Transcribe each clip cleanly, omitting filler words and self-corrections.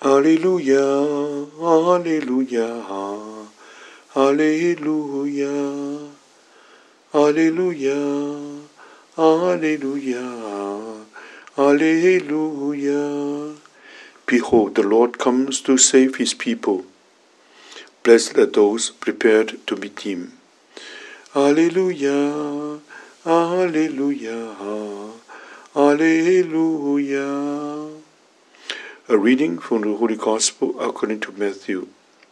Hallelujah, hallelujah, hallelujah, hallelujah, hallelujah, hallelujah. Behold, the Lord comes to save his people. Blessed are those prepared to meet him. Hallelujah, hallelujah, hallelujah. A reading from the Holy Gospel according to Matthew.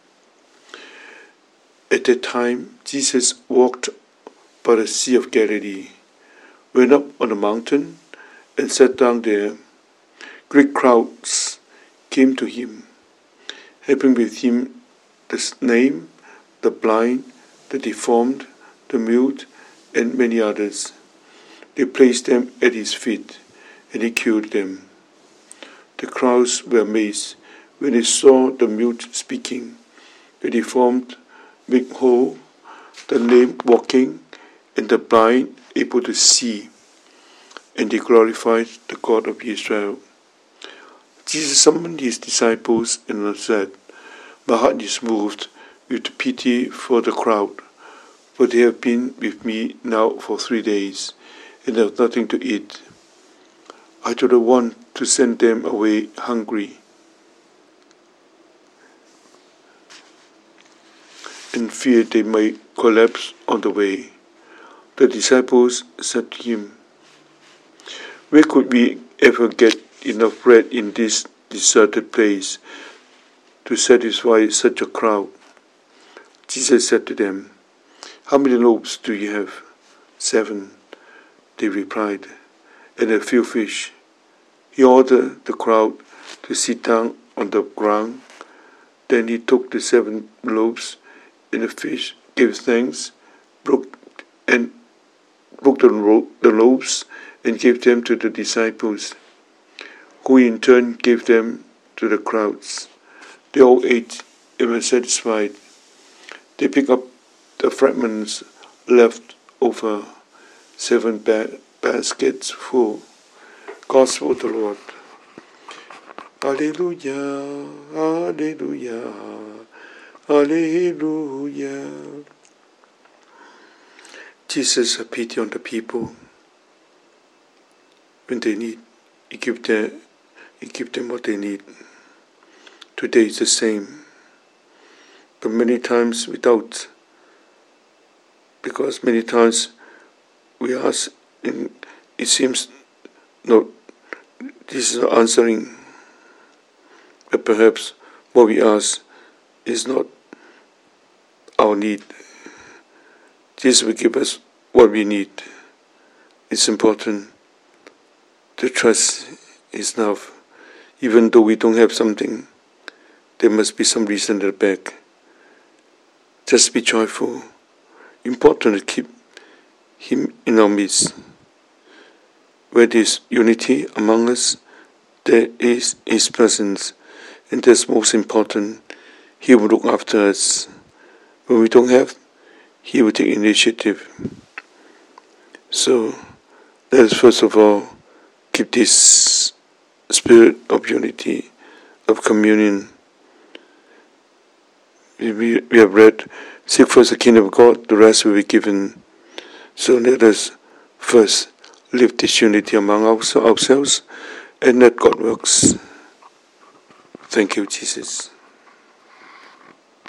At that time, Jesus walked by the Sea of Galilee, went up on a mountain, and sat down there. Great crowds came to him, having with him the lame, the blind, the deformed, the mute, and many others. They placed them at his feet, and he cured them. The crowds were amazed when they saw the mute speaking, the deformed made whole, the lame walking, and the blind able to see, and they glorified the God of Israel. Jesus summoned his disciples and said, "My heart is moved with pity for the crowd, for they have been with me now for 3 days, and have nothing to eat. I do not want to send them away hungry." And fear they might collapse on the way. The disciples said to him, "Where could we ever get enough bread in this deserted place to satisfy such a crowd?" Jesus said to them, "How many loaves do you have?" "7," they replied, "and a few fish." He ordered the crowd to sit down on the ground. Then he took the 7 loaves and the fish, gave thanks, broke the loaves, and gave them to the disciples, who in turn gave them to the crowds. They all ate and were satisfied. They picked up the fragments left over, 7 baskets full. Gospel of the Lord. Hallelujah, hallelujah, hallelujah. Jesus has pity on the people. When they need, He gives them what they need. Today is the same, but many times without, because many times we ask, and it seems no, this is not answering, but perhaps what we ask is not our need. Jesus will give us what we need. It's important to trust His love. Even though we don't have something, there must be some reason at the back. Just be joyful. Important to keep Him in our midst. Where there is unity among us, there is His presence, and that's most important. He will look after us. When we don't have, He will take initiative. So let us first of all keep this spirit of unity, of communion. We have read, "Seek first the kingdom of God, the rest will be given." So let us first live this unity among ourselves, and let God works. Thank you, Jesus.